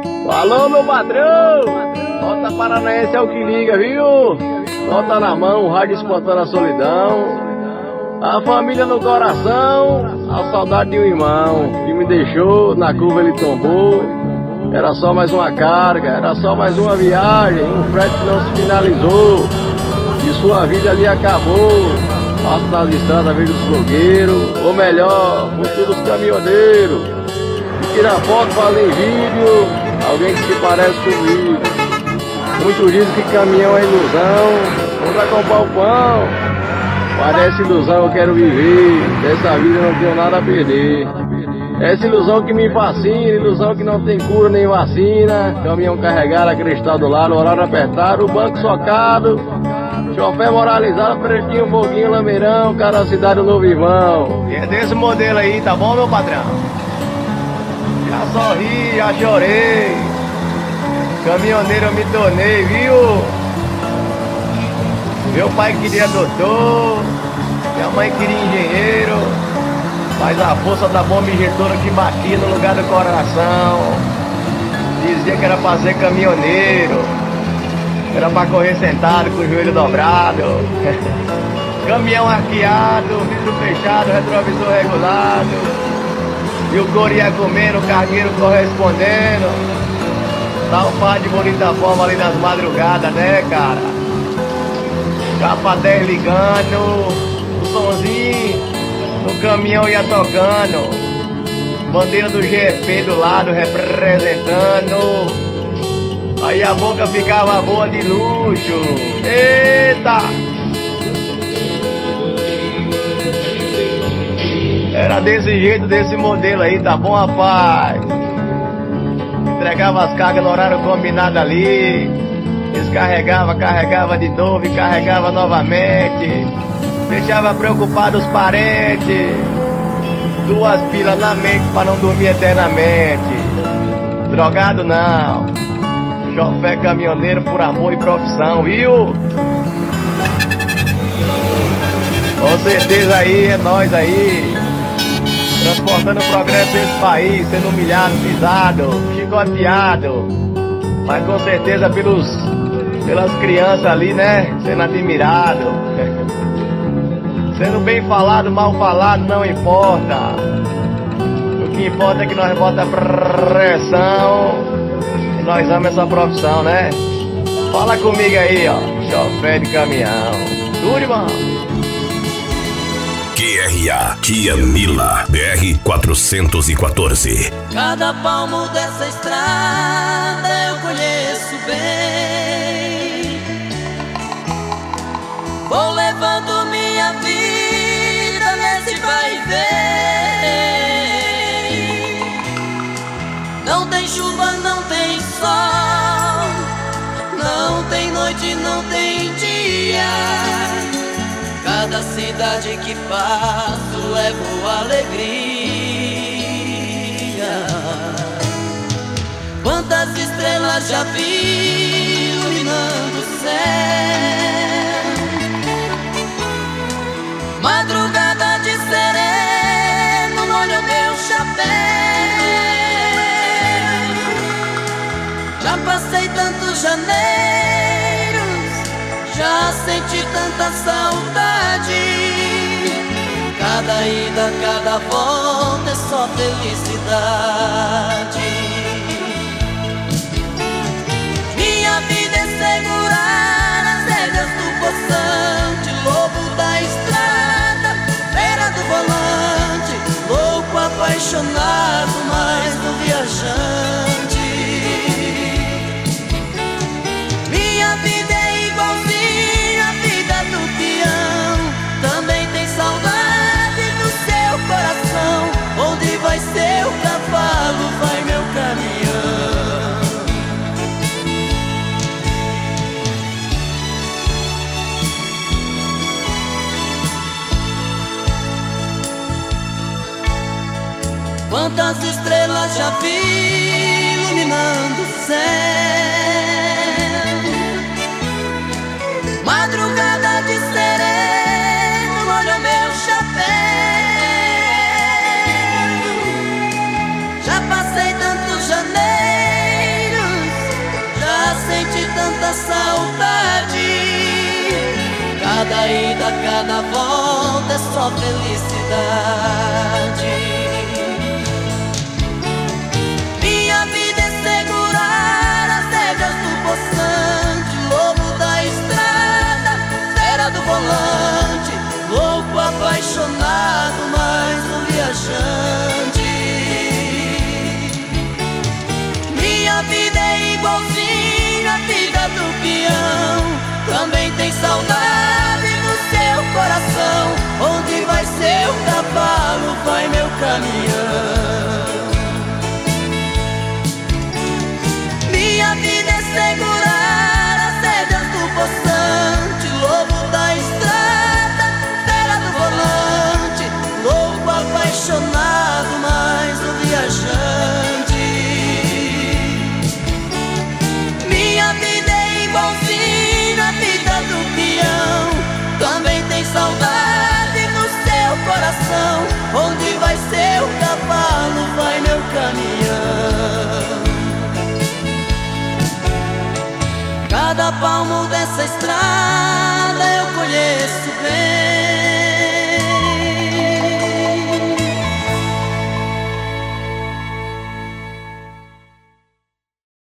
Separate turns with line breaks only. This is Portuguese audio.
Alô, meu patrão! Nota Paranaense é o que liga, viu? Nota na mão, o rádio espantando a solidão. A família no coração, a saudade de um irmão que me deixou, na curva ele tombou. Era só mais uma carga, era só mais uma viagem, um frete que não se finalizou. E sua vida ali acabou. Passo nas estradas, vejo os blogueiros, ou melhor, futuros caminhoneiros. E tira foto, fala em vídeo, alguém que se parece comigo. Muitos dizem que caminhão é ilusão, não vai comprar o pão. Parece ilusão, eu quero viver, dessa vida eu não tenho nada a perder. Essa ilusão que me fascina, ilusão que não tem cura nem vacina. Caminhão carregado, a cristal do lado, horário apertado, o banco socado. Chofé moralizado, pretinho, foguinho, lameirão, cara da cidade, o novo irmão.
E é desse modelo aí, tá bom, meu patrão? Já sorri, já chorei. Caminhoneiro eu me tornei, viu? Meu pai queria doutor, minha mãe queria engenheiro, mas a força da bomba injetora que batia no lugar do coração dizia que era pra ser caminhoneiro, era pra correr sentado com o joelho dobrado. Caminhão arqueado, vidro fechado, retrovisor regulado, e o couro ia comendo, o cargueiro correspondendo. Tá um par de bonita forma ali nas madrugadas, né, cara? Capa 10 ligando, o somzinho no caminhão ia tocando, bandeira do GP do lado representando. Aí a boca ficava boa de luxo. Eita! Era desse jeito, desse modelo aí, tá bom, rapaz? Entregava as cargas no horário combinado ali, descarregava, carregava de novo e carregava novamente. Deixava preocupado os parentes, 2 pilas na mente pra não dormir eternamente. Drogado não, chofé caminhoneiro por amor e profissão, viu? Com certeza aí, é nós aí, transportando o progresso desse país, sendo humilhado, pisado, chicoteado, mas com certeza pelas crianças ali, né, sendo admirado. Sendo bem falado, mal falado, não importa. O que importa é que nós bota pressão e nós amamos essa profissão, né? Fala comigo aí, ó, chofé de caminhão. Tudo, irmão?
QRA, Kia Mila, BR 414.
Cada palmo dessa estrada eu conheço bem. Vou levando minha vida nesse vai e vem. Não tem chuva, não tem sol, não tem noite, não tem dia. Cada cidade que passo levo alegria. Quantas estrelas já vi iluminando o céu. Madrugada de sereno molha o meu chapéu. Já passei tantos janeiros, já senti tanta saudade. Cada ida, cada volta é só felicidade. Minha vida é segurar as rédeas do poçante, lobo da estrada, beira do volante, louco, apaixonado, mais do viajante. Minha vida é igualzinha à vida do peão, também tem saudade do seu coração. Onde vai seu cavalo, vai meu caminhão. Quantas estrelas já vi iluminando o céu. Madrugada de sereno molha o meu chapéu. Já passei tantos janeiros, Cada ida, cada volta é só felicidade. Minha vida é segurar as rédeas do poçante, lobo da estrada, fera do volante, louco, apaixonado, mais um viajante. Minha vida é igualzinha à vida do peão, também tem saudade no seu coração. Onde vai seu cavalo, vai meu caminhão. Minha vida é segurar as rédeas do poçante, lobo da estrada, fera do volante, louco, apaixonado, mais um viajante. Minha vida é igualzinha à vida do peão, também tem saudade no seu coração. Onde vai seu cavalo, vai meu caminhão. Cada palmo dessa estrada eu conheço,